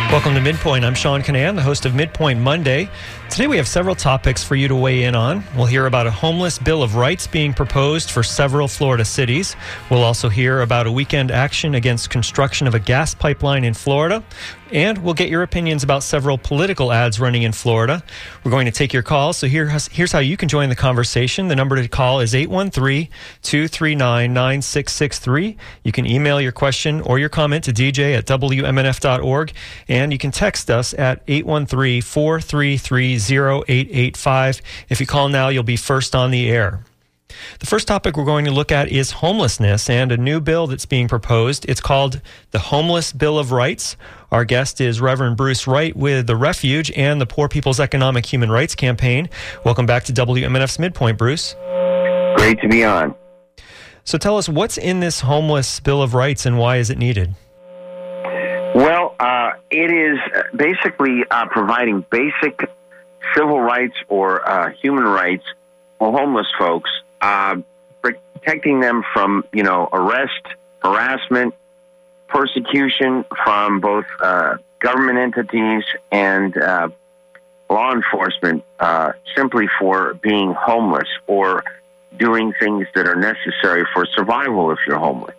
Welcome to Midpoint. I'm Sean Canan, the host of Midpoint Monday. Today we have several topics for you to weigh in on. We'll hear about a homeless bill of rights being proposed for several Florida cities. We'll also hear about a weekend action against construction of a gas pipeline in Florida. And we'll get your opinions about several political ads running in Florida. We're going to take your calls, so here's how you can join the conversation. The number to call is 813-239-9663. You can email your question or your comment to dj@wmnf.org, and you can text us at 813-433-0885. If you call now, you'll be first on the air. The first topic we're going to look at is homelessness and a new bill that's being proposed. It's called the Homeless Bill of Rights. Our guest is Reverend Bruce Wright with the Refuge and the Poor People's Economic Human Rights Campaign. Welcome back to WMNF's Midpoint, Bruce. Great to be on. So tell us, what's in this Homeless Bill of Rights and why is it needed? Well, it is basically providing basic civil rights or human rights for homeless folks, protecting them from, arrest, harassment, persecution from both government entities and law enforcement simply for being homeless or doing things that are necessary for survival if you're homeless.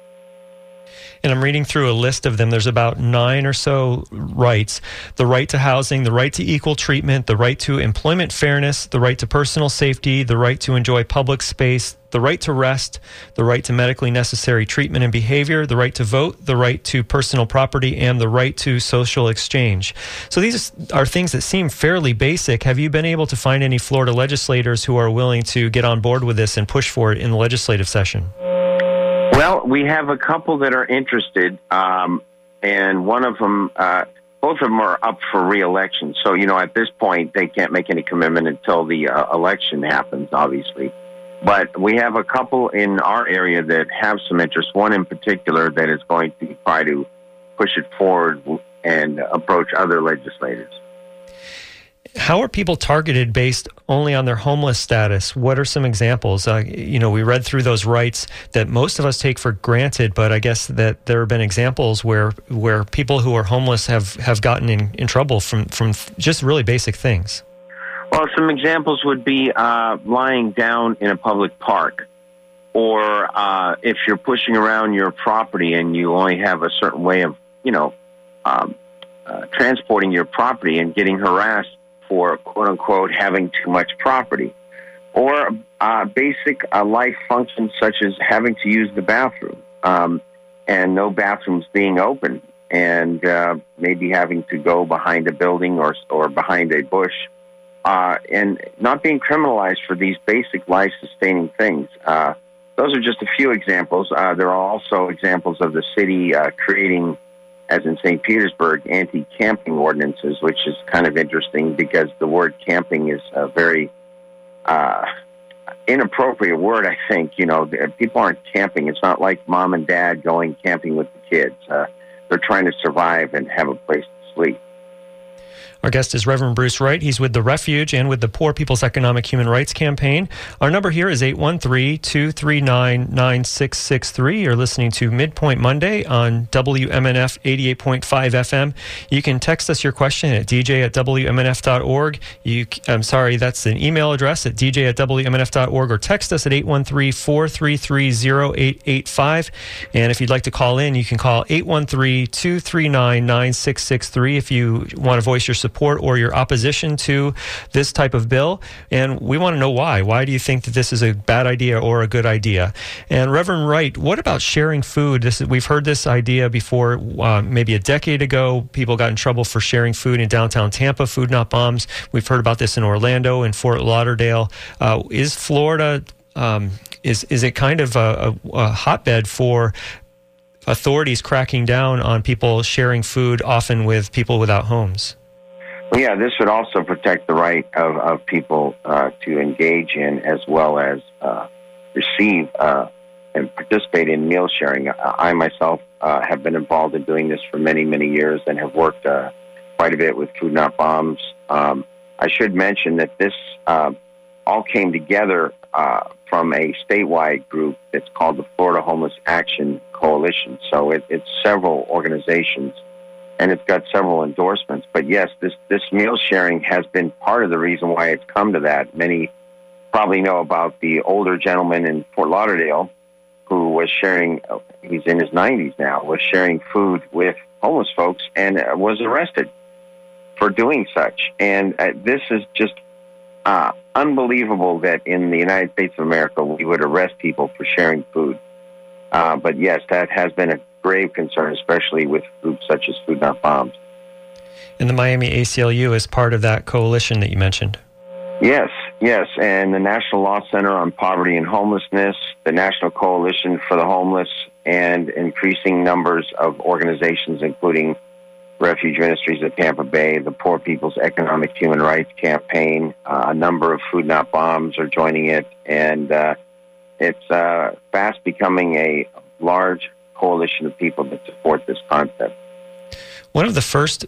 And I'm reading through a list of them. There's about 9 or so rights: the right to housing, the right to equal treatment, the right to employment fairness, the right to personal safety, the right to enjoy public space, the right to rest, the right to medically necessary treatment and behavior, the right to vote, the right to personal property, and the right to social exchange. So these are things that seem fairly basic. Have you been able to find any Florida legislators who are willing to get on board with this and push for it in the legislative session? Well, we have a couple that are interested, and one of them, both of them are up for re-election. So, at this point, they can't make any commitment until the election happens, obviously. But we have a couple in our area that have some interest, one in particular that is going to try to push it forward and approach other legislators. How are people targeted based only on their homeless status? What are some examples? We read through those rights that most of us take for granted, but I guess that there have been examples where people who are homeless have gotten in trouble from just really basic things. Well, some examples would be lying down in a public park, or if you're pushing around your property and you only have a certain way of, transporting your property and getting harassed for, quote-unquote, having too much property, or basic life functions such as having to use the bathroom and no bathrooms being open, and maybe having to go behind a building or behind a bush, and not being criminalized for these basic life-sustaining things. Those are just a few examples. There are also examples of the city creating, as in St. Petersburg, anti-camping ordinances, which is kind of interesting because the word camping is a very inappropriate word, I think. People aren't camping. It's not like mom and dad going camping with the kids. They're trying to survive and have a place to sleep. Our guest is Reverend Bruce Wright. He's with the Refuge and with the Poor People's Economic Human Rights Campaign. Our number here is 813-239-9663. You're listening to Midpoint Monday on WMNF 88.5 FM. You can text us your question at dj@wmnf.org. That's an email address at dj@wmnf.org, or text us at 813-433-0885. And if you'd like to call in, you can call 813-239-9663 if you want to voice your support or your opposition to this type of bill. And we want to know why. Why do you think that this is a bad idea or a good idea? And Reverend Wright, what about sharing food? We've heard this idea before. Maybe a decade ago, people got in trouble for sharing food in downtown Tampa, Food Not Bombs. We've heard about this in Orlando and Fort Lauderdale. Is Florida, is it kind of a hotbed for authorities cracking down on people sharing food, often with people without homes? Well, yeah, this would also protect the right of people to engage in as well as receive and participate in meal sharing. I myself have been involved in doing this for many, many years and have worked quite a bit with Food Not Bombs. I should mention that this all came together from a statewide group that's called the Florida Homeless Action Coalition. So it's several organizations and it's got several endorsements. But yes, this meal sharing has been part of the reason why it's come to that. Many probably know about the older gentleman in Fort Lauderdale who was sharing, he's in his 90s now, was sharing food with homeless folks and was arrested for doing such. And this is just unbelievable that in the United States of America we would arrest people for sharing food. But yes, that has been a grave concern, especially with groups such as Food Not Bombs. And the Miami ACLU is part of that coalition that you mentioned. Yes, and the National Law Center on Poverty and Homelessness, the National Coalition for the Homeless, and increasing numbers of organizations, including Refuge Ministries of Tampa Bay, the Poor People's Economic Human Rights Campaign, a number of Food Not Bombs are joining it, and it's fast becoming a large coalition of people that support this concept. One of the first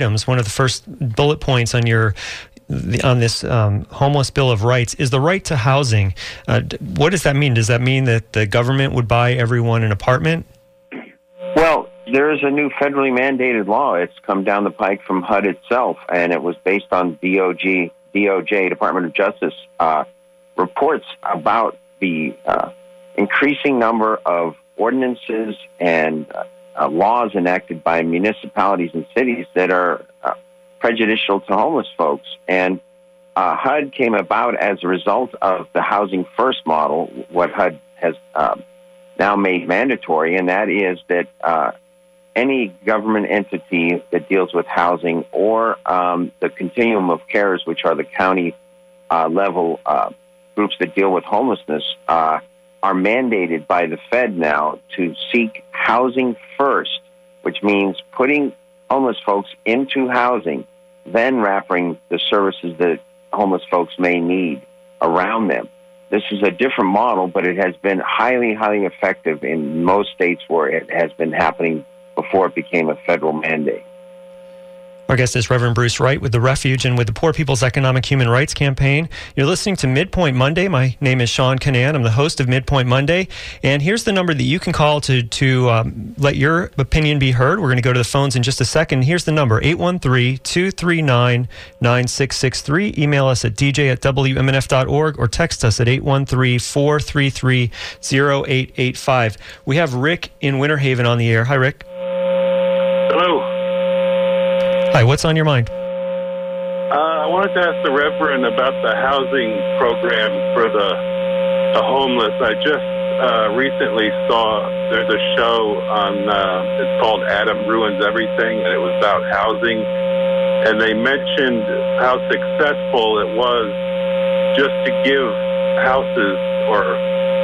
bullet points on this homeless Bill of Rights is the right to housing. What does that mean? Does that mean that the government would buy everyone an apartment? Well, there is a new federally mandated law. It's come down the pike from HUD itself, and it was based on DOJ, Department of Justice, reports about the increasing number of ordinances and laws enacted by municipalities and cities that are prejudicial to homeless folks. And HUD came about as a result of the Housing First model, what HUD has now made mandatory, and that is that any government entity that deals with housing or the continuum of cares, which are the county level groups that deal with homelessness, are mandated by the Fed now to seek housing first, which means putting homeless folks into housing, then wrapping the services that homeless folks may need around them. This is a different model, but it has been highly, highly effective in most states where it has been happening before it became a federal mandate. Our guest is Reverend Bruce Wright with the Refuge and with the Poor People's Economic Human Rights Campaign. You're listening to Midpoint Monday. My name is Sean Canan. I'm the host of Midpoint Monday. And here's the number that you can call to let your opinion be heard. We're going to go to the phones in just a second. Here's the number, 813-239-9663. Email us at dj@wmnf.org or text us at 813-433-0885. We have Rick in Winter Haven on the air. Hi, Rick. Hello. Hi, what's on your mind? I wanted to ask the Reverend about the housing program for the homeless. I just recently saw there's a show on, it's called Adam Ruins Everything, and it was about housing. And they mentioned how successful it was just to give houses, or,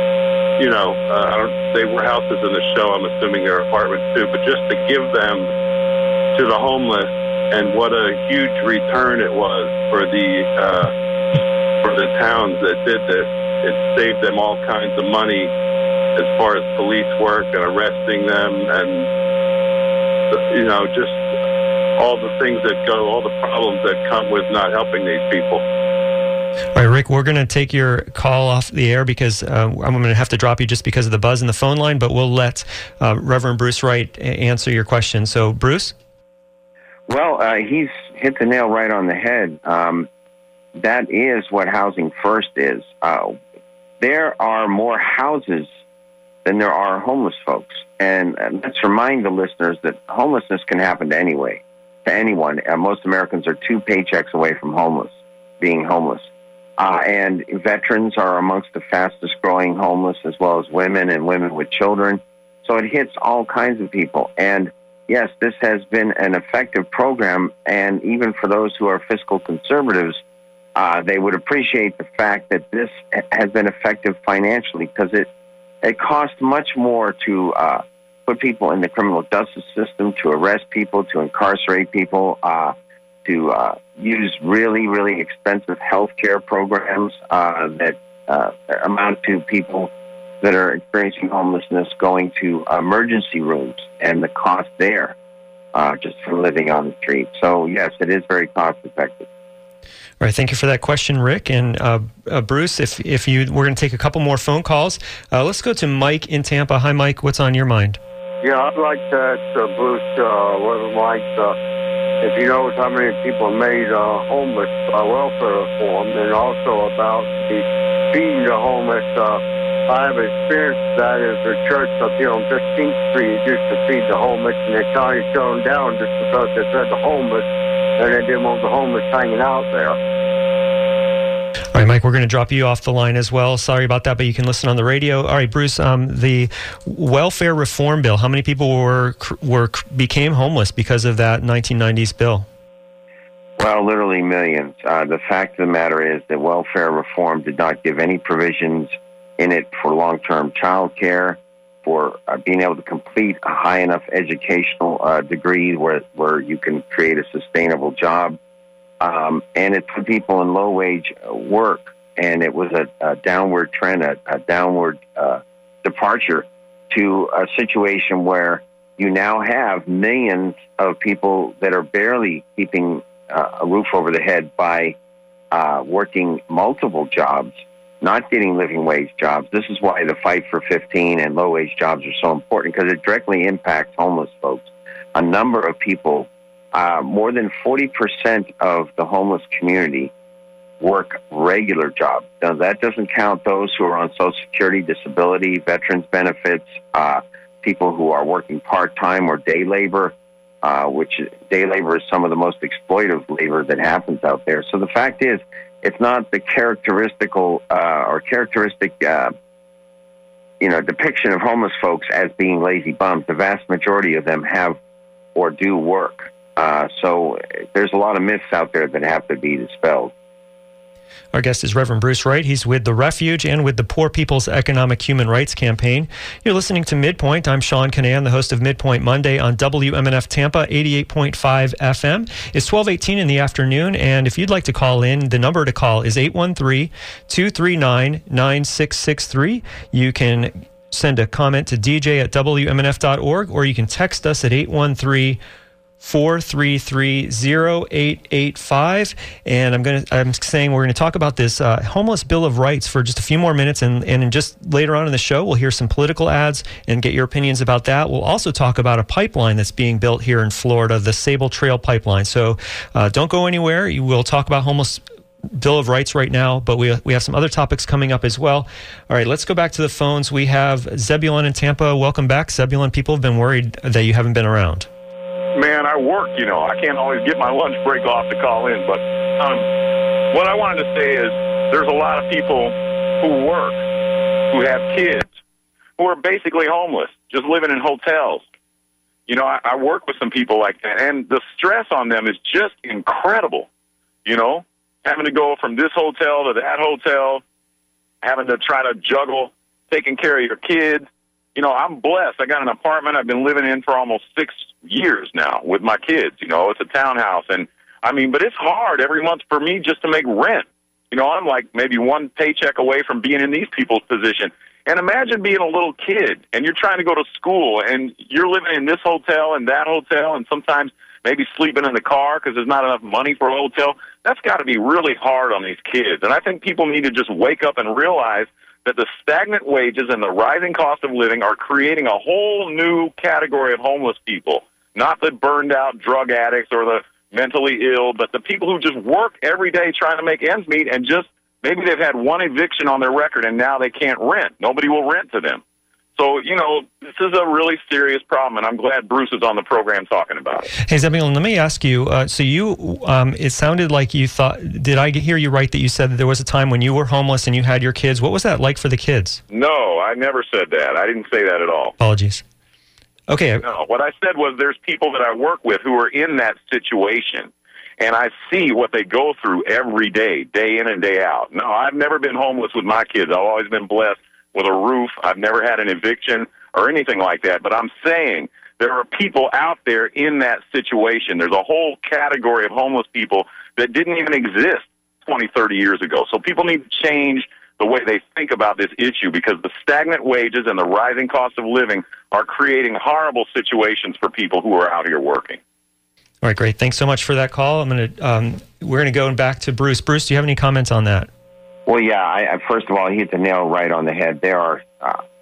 they were houses in the show, I'm assuming they're apartments too, but just to give them to the homeless, and what a huge return it was for the towns that did this. It saved them all kinds of money as far as police work and arresting them, and just all the things that go, all the problems that come with not helping these people. All right, Rick, we're going to take your call off the air because I'm going to have to drop you just because of the buzz in the phone line, but we'll let Reverend Bruce Wright answer your question. So, Bruce? Well, he's hit the nail right on the head. That is what Housing First is. There are more houses than there are homeless folks. And let's remind the listeners that homelessness can happen to anyone. Most Americans are 2 paychecks away from being homeless. And veterans are amongst the fastest growing homeless, as well as women and women with children. So it hits all kinds of people. And yes, this has been an effective program, and even for those who are fiscal conservatives, they would appreciate the fact that this has been effective financially, because it costs much more to put people in the criminal justice system, to arrest people, to incarcerate people, to use really, really expensive health care programs that amount to people that are experiencing homelessness going to emergency rooms and the cost there just for living on the street. So, yes, it is very cost effective. All right, thank you for that question, Rick. And Bruce, we're going to take a couple more phone calls. Let's go to Mike in Tampa. Hi, Mike. What's on your mind? Yeah, I'd like to ask Bruce, if he knows how many people made homeless welfare reform, and also about the feeding the homeless. I have experienced that as a church up here on 15th Street used to feed the homeless, and they tried to shut them down just because they fed the homeless, and they didn't want the homeless hanging out there. All right, Mike, we're going to drop you off the line as well. Sorry about that, but you can listen on the radio. All right, Bruce, the welfare reform bill, how many people became homeless because of that 1990s bill? Well, literally millions. The fact of the matter is that welfare reform did not give any provisions in it for long-term child care, for being able to complete a high enough educational degree where you can create a sustainable job. And it put people in low-wage work, and it was a downward trend, a downward departure to a situation where you now have millions of people that are barely keeping a roof over the head by working multiple jobs, not getting living wage jobs. This is why the fight for 15 and low-wage jobs are so important, because it directly impacts homeless folks. A number of people, more than 40% of the homeless community work regular jobs. Now, that doesn't count those who are on Social Security, disability, veterans benefits, people who are working part-time or day labor, which day labor is some of the most exploitive labor that happens out there. So the fact is, it's not the characteristic depiction of homeless folks as being lazy bums. The vast majority of them have or do work. So there's a lot of myths out there that have to be dispelled. Our guest is Reverend Bruce Wright. He's with The Refuge and with the Poor People's Economic Human Rights Campaign. You're listening to Midpoint. I'm Sean Canan, the host of Midpoint Monday on WMNF Tampa, 88.5 FM. It's 12:18 in the afternoon, and if you'd like to call in, the number to call is 813-239-9663. You can send a comment to dj@wmnf.org, or you can text us at 813-433-0885. And I'm saying we're going to talk about this homeless Bill of Rights for just a few more minutes, and just later on in the show we'll hear some political ads and get your opinions about that. We'll also talk about a pipeline that's being built here in Florida, the Sable Trail Pipeline. So don't go anywhere. We'll talk about homeless Bill of Rights right now, but we have some other topics coming up as well. All right, let's go back to the phones. We have Zebulon in Tampa. Welcome back, Zebulon. People have been worried that you haven't been around. Man, I work, I can't always get my lunch break off to call in, but what I wanted to say is there's a lot of people who work, who have kids, who are basically homeless, just living in hotels. I work with some people like that, and the stress on them is just incredible, having to go from this hotel to that hotel, having to try to juggle taking care of your kids. I'm blessed. I got an apartment I've been living in for almost 6 years now with my kids. It's a townhouse. And, but it's hard every month for me just to make rent. I'm like maybe one paycheck away from being in these people's position. And imagine being a little kid, and you're trying to go to school, and you're living in this hotel and that hotel, and sometimes maybe sleeping in the car because there's not enough money for a hotel. That's got to be really hard on these kids. And I think people need to just wake up and realize that the stagnant wages and the rising cost of living are creating a whole new category of homeless people. Not the burned out drug addicts or the mentally ill, but the people who just work every day trying to make ends meet, and just maybe they've had one eviction on their record and now they can't rent. Nobody will rent to them. So, this is a really serious problem, and I'm glad Bruce is on the program talking about it. Hey, Zebulon, let me ask you, so you, it sounded like you thought, did I hear you right that you said that there was a time when you were homeless and you had your kids? What was that like for the kids? No, I never said that. I didn't say that at all. Apologies. Okay. No, what I said was there's people that I work with who are in that situation, and I see what they go through every day, day in and day out. No, I've never been homeless with my kids. I've always been blessed with a roof. I've never had an eviction or anything like that. But I'm saying there are people out there in that situation. There's a whole category of homeless people that didn't even exist 20, 30 years ago. So people need to change the way they think about this issue, because the stagnant wages and the rising cost of living are creating horrible situations for people who are out here working. All right, great. Thanks so much for that call. We're going to go back to Bruce. Bruce, do you have any comments on that? Well, yeah. First of all, he hit the nail right on the head. There are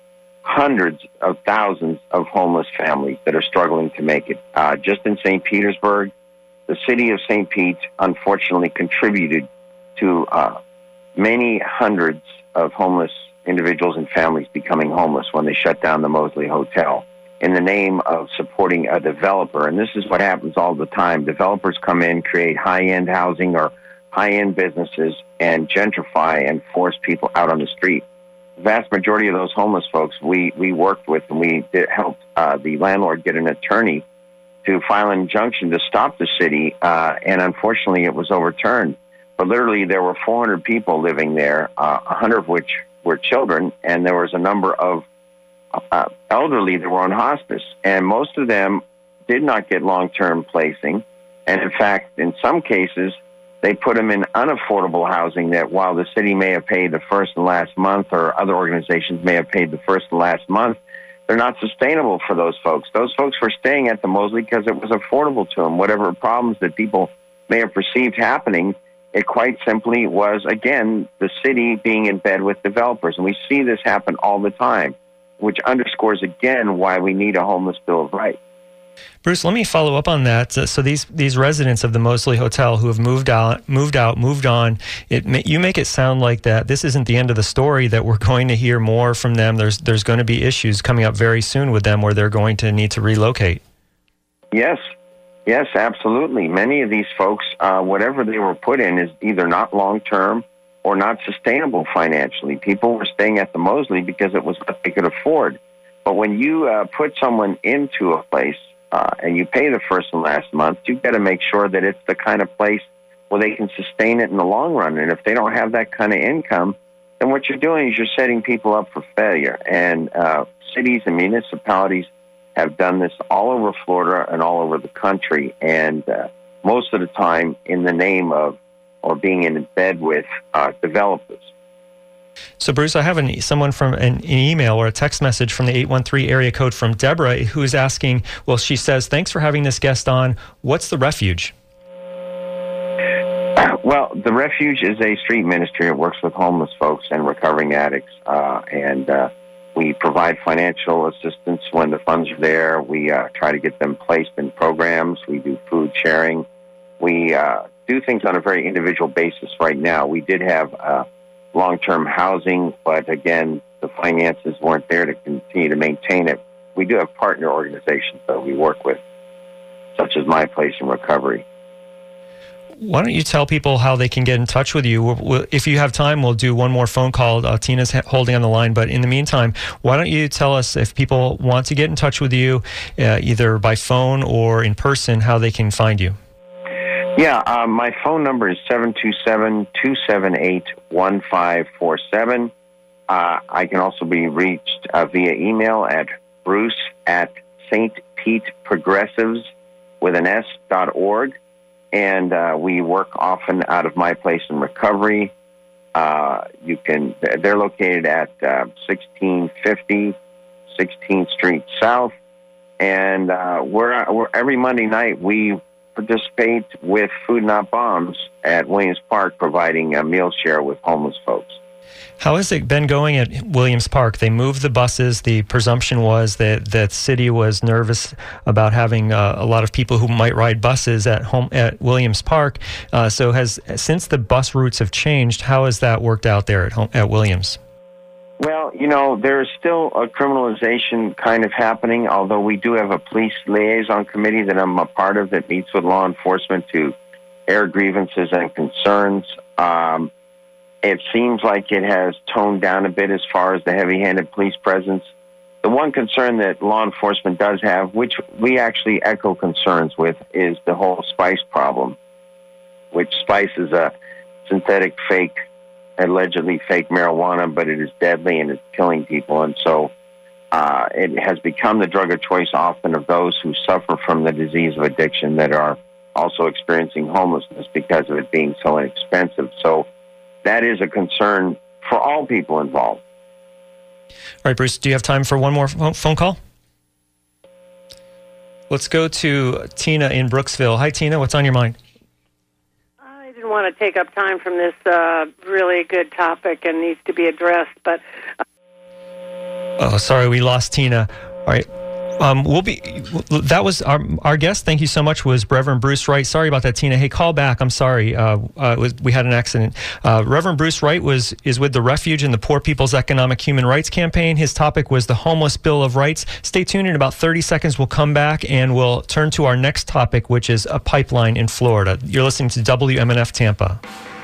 hundreds of thousands of homeless families that are struggling to make it. Just in St. Petersburg, the city of St. Pete unfortunately contributed to many hundreds of homeless individuals and families becoming homeless when they shut down the Mosley Hotel in the name of supporting a developer. And this is what happens all the time. Developers come in, create high-end housing or high-end businesses, and gentrify and force people out on the street. The vast majority of those homeless folks we worked with, and we helped the landlord get an attorney to file an injunction to stop the city, and unfortunately it was overturned. But literally there were 400 people living there, 100 of which were children, and there was a number of elderly that were on hospice, and most of them did not get long-term placing. And in fact, in some cases, they put them in unaffordable housing that while the city may have paid the first and last month, or other organizations may have paid the first and last month, they're not sustainable for those folks. Those folks were staying at the Mosley because it was affordable to them. Whatever problems that people may have perceived happening, it quite simply was, again, the city being in bed with developers. And we see this happen all the time, which underscores, again, why we need a homeless Bill of Rights. Bruce, let me follow up on that. So these residents of the Mosley Hotel who have moved on, you make it sound like that this isn't the end of the story, that we're going to hear more from them. There's going to be issues coming up very soon with them where they're going to need to relocate. Yes, absolutely. Many of these folks, whatever they were put in is either not long-term or not sustainable financially. People were staying at the Mosley because it was what they could afford. But when you put someone into a place and you pay the first and last month, you've got to make sure that it's the kind of place where they can sustain it in the long run. And if they don't have that kind of income, then what you're doing is you're setting people up for failure. And cities and municipalities have done this all over Florida and all over the country, and most of the time in the name of or being in bed with developers. So, Bruce, I have someone from an email or a text message from the 813 area code from Deborah, who is asking, well, she says, thanks for having this guest on. What's the Refuge? Well, the Refuge is a street ministry. It works with homeless folks and recovering addicts, and we provide financial assistance when the funds are there. We try to get them placed in programs. We do food sharing. We do things on a very individual basis right now. We did have long-term housing, but again, the finances weren't there to continue to maintain it. We do have partner organizations that we work with, such as My Place in Recovery. Why don't you tell people how they can get in touch with you? If you have time, we'll do one more phone call. Tina's holding on the line, but in the meantime, why don't you tell us if people want to get in touch with you, either by phone or in person, how they can find you? Yeah, my phone number is 727-278-1547. I can also be reached via email at bruce@stpeteprogressives.org. And we work often out of My Place in Recovery. They're located at 1650 16th Street South. And we're every Monday night we participate with Food Not Bombs at Williams Park, providing a meal share with homeless folks. How has it been going at Williams Park? They moved the buses. The presumption was that the city was nervous about having a lot of people who might ride buses at Williams Park. So since the bus routes have changed, how has that worked out there at Williams? Well, there is still a criminalization kind of happening, although we do have a police liaison committee that I'm a part of that meets with law enforcement to air grievances and concerns. It seems like it has toned down a bit as far as the heavy-handed police presence. The one concern that law enforcement does have, which we actually echo concerns with, is the whole spice problem, which spice is a synthetic fake, allegedly fake marijuana, but it is deadly and it's killing people. And so it has become the drug of choice often of those who suffer from the disease of addiction that are also experiencing homelessness because of it being so inexpensive. So that is a concern for all people involved. All right, Bruce, do you have time for one more phone call? Let's go to Tina in Brooksville. Hi, Tina. What's on your mind? I didn't want to take up time from this really good topic and needs to be addressed, but Oh, sorry, we lost Tina. All right. That was our guest. Thank you so much. Was Reverend Bruce Wright. Sorry about that, Tina. Hey, call back. I'm sorry. We had an accident. Reverend Bruce Wright is with the Refuge and the Poor People's Economic Human Rights Campaign. His topic was the Homeless Bill of Rights. Stay tuned. In about 30 seconds, we'll come back and we'll turn to our next topic, which is a pipeline in Florida. You're listening to WMNF Tampa.